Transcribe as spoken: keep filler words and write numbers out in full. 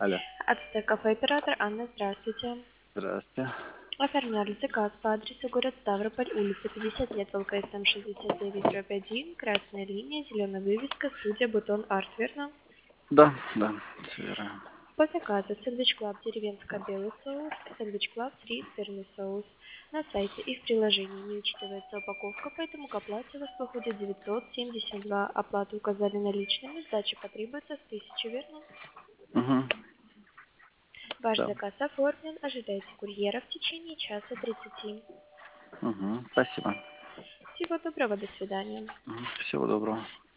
Алло. Ацтек кафе оператор Анна, здравствуйте. Здравствуйте. Оформляли заказ по адресу город Ставрополь, улица пятьдесят лет, ВЛКСМ шестьдесят девять дробь один, красная линия, зеленая вывеска, студия Бутон Арт, верно? Да, да, все верно. По заказу сэндвич клаб деревенско-белый соус, сэндвич клаб три сырный соус. На сайте и в приложении не учитывается упаковка, поэтому к оплате у вас выходит девятьсот семьдесят два. Оплату указали наличными, сдача потребуется с тысячи, верно? Угу. Ваш Да. заказ оформлен, ожидайте курьера в течение часа тридцати. Угу. Спасибо. Всего доброго, до свидания. Мгм. Всего доброго.